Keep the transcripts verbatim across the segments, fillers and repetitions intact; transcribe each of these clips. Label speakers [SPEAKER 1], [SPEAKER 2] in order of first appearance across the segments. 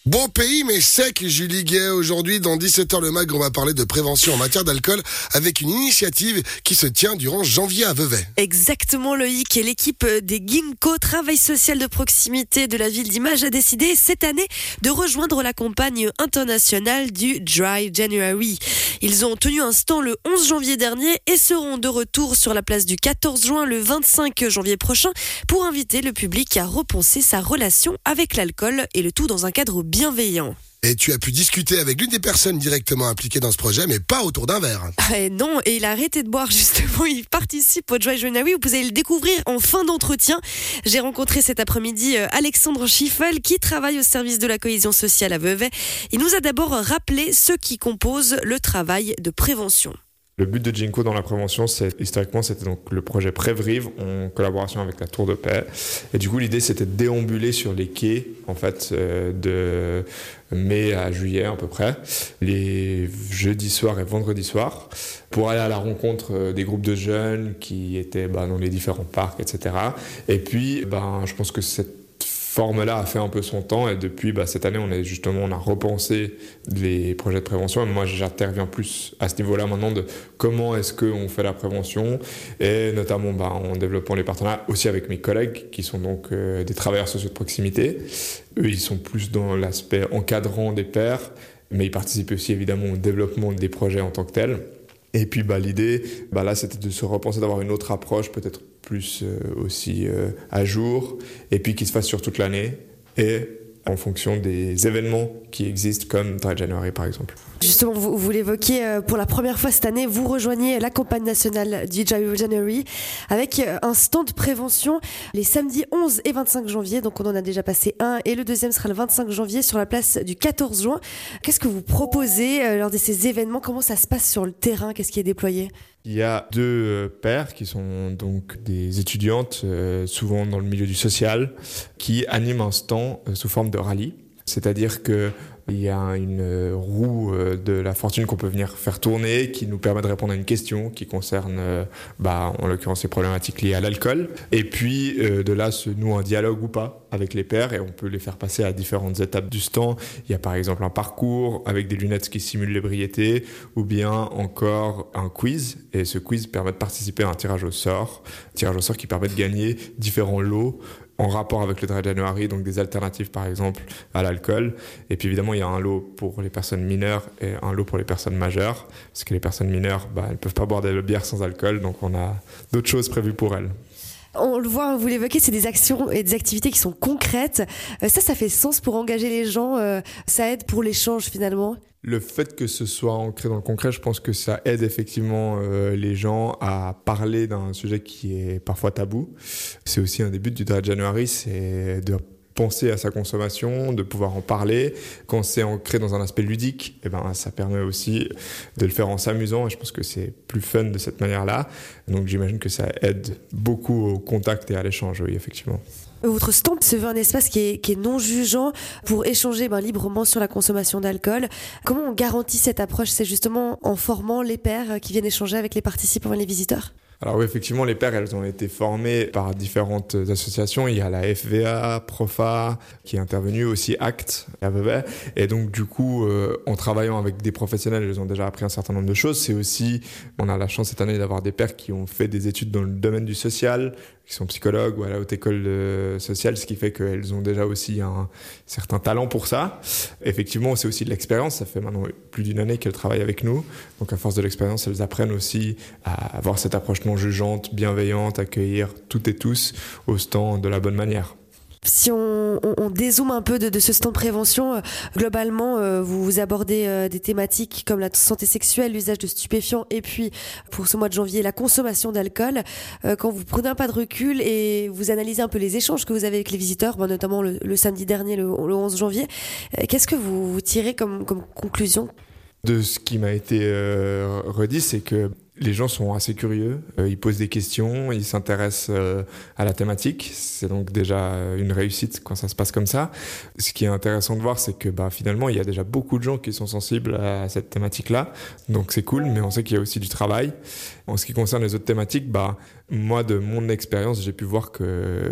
[SPEAKER 1] Bon pays mais sec, Julie Gay. Aujourd'hui, dans dix-sept heures le mag, on va parler de prévention en matière d'alcool avec une initiative qui se tient durant janvier à Vevey.
[SPEAKER 2] Exactement, Loïc. Et l'équipe des Ginkgo, travail social de proximité de la ville d'Image, a décidé cette année de rejoindre la campagne internationale du Dry January. Ils ont tenu un stand le onze janvier dernier et seront de retour sur la place du quatorze juin le vingt-cinq janvier prochain pour inviter le public à repenser sa relation avec l'alcool et le tout dans un cadre bienveillant.
[SPEAKER 1] Et tu as pu discuter avec l'une des personnes directement impliquées dans ce projet, mais pas autour d'un verre.
[SPEAKER 2] Et non, et il a arrêté de boire justement, il participe au Dry January, vous allez le découvrir en fin d'entretien. J'ai rencontré cet après-midi Alexandre Schiffel qui travaille au service de la cohésion sociale à Vevey. Il nous a d'abord rappelé ce qui compose le travail de prévention.
[SPEAKER 3] Le but de Ginkgo dans la prévention, c'est, historiquement, c'était donc le projet Prévrive en collaboration avec la Tour de Paix. Et du coup, l'idée, c'était de déambuler sur les quais, en fait, euh, de mai à juillet à peu près, les jeudis soirs et vendredis soirs, pour aller à la rencontre des groupes de jeunes qui étaient bah, dans les différents parcs, et cetera. Et puis, ben, je pense que cette forme-là a fait un peu son temps et depuis bah, cette année on a justement on a repensé les projets de prévention et moi j'interviens plus à ce niveau-là maintenant de comment est-ce qu'on fait la prévention et notamment bah, en développant les partenariats aussi avec mes collègues qui sont donc euh, des travailleurs sociaux de proximité. Eux ils sont plus dans l'aspect encadrant des pairs mais ils participent aussi évidemment au développement des projets en tant que tels. Et puis bah, l'idée, bah, là, c'était de se repenser, d'avoir une autre approche, peut-être plus euh, aussi euh, à jour, et puis qui se fasse sur toute l'année, et en fonction des événements qui existent, comme Dry January par exemple.
[SPEAKER 2] Justement, vous, vous l'évoquiez, pour la première fois cette année, vous rejoignez la campagne nationale du Dry January avec un stand de prévention les samedis onze et vingt-cinq janvier. Donc on en a déjà passé un et le deuxième sera le vingt-cinq janvier sur la place du quatorze juin. Qu'est-ce que vous proposez lors de ces événements? Comment ça se passe sur le terrain? Qu'est-ce qui est déployé?
[SPEAKER 3] Il y a deux pairs qui sont donc des étudiantes, euh, souvent dans le milieu du social, qui animent un stand euh, sous forme de rallye. C'est-à-dire que il y a une roue de la fortune qu'on peut venir faire tourner qui nous permet de répondre à une question qui concerne, bah, en l'occurrence, les problématiques liées à l'alcool. Et puis, euh, de là se noue un dialogue ou pas avec les pairs et on peut les faire passer à différentes étapes du stand. Il y a par exemple un parcours avec des lunettes qui simulent l'ébriété ou bien encore un quiz. Et ce quiz permet de participer à un tirage au sort. Un tirage au sort qui permet de gagner différents lots en rapport avec le Dry January, donc des alternatives par exemple à l'alcool. Et puis évidemment, il y a un lot pour les personnes mineures et un lot pour les personnes majeures, parce que les personnes mineures, bah, elles ne peuvent pas boire de bière sans alcool, donc on a d'autres choses prévues pour elles.
[SPEAKER 2] On le voit, vous l'évoquez, c'est des actions et des activités qui sont concrètes. Euh, ça, ça fait sens pour engager les gens, euh, ça aide pour l'échange finalement.
[SPEAKER 3] Le fait que ce soit ancré dans le concret, je pense que ça aide effectivement euh, les gens à parler d'un sujet qui est parfois tabou. C'est aussi un des buts du Dry January, c'est de penser à sa consommation, de pouvoir en parler. Quand c'est ancré dans un aspect ludique, eh ben, ça permet aussi de le faire en s'amusant et je pense que c'est plus fun de cette manière-là. Donc j'imagine que ça aide beaucoup au contact et à l'échange, oui, effectivement.
[SPEAKER 2] Votre stand se veut un espace qui est, qui est non jugeant pour échanger ben, librement sur la consommation d'alcool. Comment on garantit cette approche? C'est justement en formant les pairs qui viennent échanger avec les participants et les visiteurs?
[SPEAKER 3] Alors oui, effectivement, les pairs, elles ont été formées par différentes associations. Il y a la F V A, Profa, qui est intervenue, aussi ACT à Vevey. Et donc, du coup, euh, en travaillant avec des professionnels, ils ont déjà appris un certain nombre de choses. C'est aussi, on a la chance cette année d'avoir des pairs qui ont fait des études dans le domaine du social, qui sont psychologues ou à la haute école euh, sociale, ce qui fait qu'elles ont déjà aussi un certain talent pour ça. Effectivement, c'est aussi de l'expérience. Ça fait maintenant plus d'une année qu'elles travaillent avec nous. Donc, à force de l'expérience, elles apprennent aussi à avoir cette approche non jugeante, bienveillante, accueillir toutes et tous au stand de la bonne manière.
[SPEAKER 2] Si on, on, on dézoome un peu de, de ce stand de prévention, euh, globalement, euh, vous, vous abordez euh, des thématiques comme la santé sexuelle, l'usage de stupéfiants et puis, pour ce mois de janvier, la consommation d'alcool. Euh, quand vous prenez un pas de recul et vous analysez un peu les échanges que vous avez avec les visiteurs, ben, notamment le, le samedi dernier, le, le onze janvier, euh, qu'est-ce que vous, vous tirez comme, comme conclusion?
[SPEAKER 3] De ce qui m'a été euh, redit, c'est que les gens sont assez curieux, euh, ils posent des questions, ils s'intéressent euh, à la thématique. C'est donc déjà une réussite quand ça se passe comme ça. Ce qui est intéressant de voir, c'est que bah, finalement, il y a déjà beaucoup de gens qui sont sensibles à cette thématique-là. Donc c'est cool, mais on sait qu'il y a aussi du travail. En ce qui concerne les autres thématiques, bah, moi, de mon expérience, j'ai pu voir que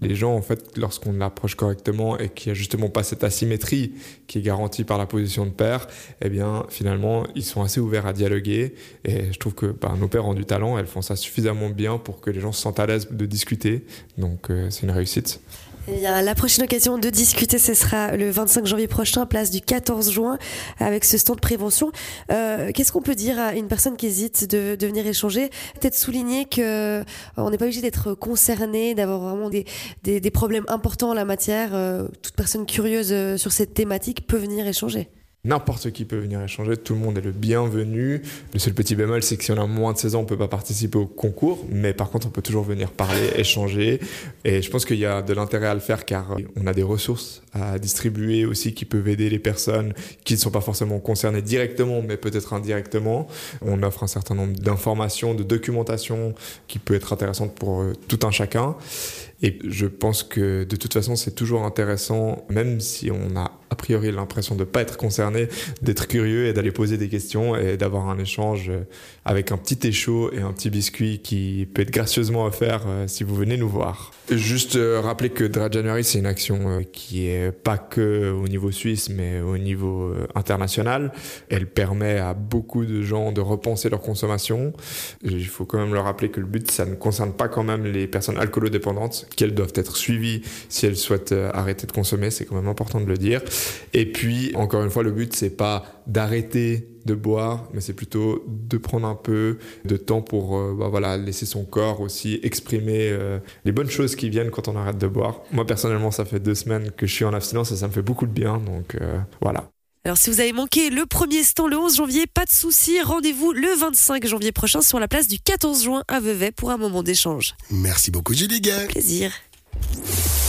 [SPEAKER 3] Les gens, en fait, lorsqu'on l'approche correctement et qu'il n'y a justement pas cette asymétrie qui est garantie par la position de père, eh bien, finalement, ils sont assez ouverts à dialoguer. Et je trouve que bah, nos pères ont du talent, elles font ça suffisamment bien pour que les gens se sentent à l'aise de discuter. Donc, euh, c'est une réussite.
[SPEAKER 2] Eh bien, la prochaine occasion de discuter, ce sera le vingt-cinq janvier prochain, place du quatorze juin, avec ce stand de prévention. Euh, qu'est-ce qu'on peut dire à une personne qui hésite de, de venir échanger? Peut-être souligner que on n'est pas obligé d'être concerné, d'avoir vraiment des, des, des problèmes importants en la matière. Euh, toute personne curieuse sur cette thématique peut venir échanger.
[SPEAKER 3] N'importe qui peut venir échanger, tout le monde est le bienvenu. Le seul petit bémol, c'est que si on a moins de seize ans, on ne peut pas participer au concours. Mais par contre, on peut toujours venir parler, échanger. Et je pense qu'il y a de l'intérêt à le faire car on a des ressources à distribuer aussi qui peuvent aider les personnes qui ne sont pas forcément concernées directement, mais peut-être indirectement. On offre un certain nombre d'informations, de documentation qui peut être intéressante pour tout un chacun. Et je pense que de toute façon, c'est toujours intéressant, même si on a a priori l'impression de ne pas être concerné, d'être curieux et d'aller poser des questions et d'avoir un échange avec un petit thé chaud et un petit biscuit qui peut être gracieusement offert si vous venez nous voir. Juste rappeler que Dry January, c'est une action qui est pas que au niveau suisse, mais au niveau international. Elle permet à beaucoup de gens de repenser leur consommation. Il faut quand même leur rappeler que le but, ça ne concerne pas quand même les personnes alcoolodépendantes, qu'elles doivent être suivies si elles souhaitent arrêter de consommer. C'est quand même important de le dire. Et puis, encore une fois, le but, c'est pas d'arrêter de boire, mais c'est plutôt de prendre un peu de temps pour euh, bah voilà, laisser son corps aussi exprimer euh, les bonnes choses qui viennent quand on arrête de boire. Moi, personnellement, ça fait deux semaines que je suis en abstinence et ça me fait beaucoup de bien, donc euh, voilà.
[SPEAKER 2] Alors si vous avez manqué le premier stand le onze janvier, pas de souci, rendez-vous le vingt-cinq janvier prochain sur la place du quatorze juin à Vevey pour un moment d'échange.
[SPEAKER 1] Merci beaucoup Julie Gay.
[SPEAKER 2] Plaisir.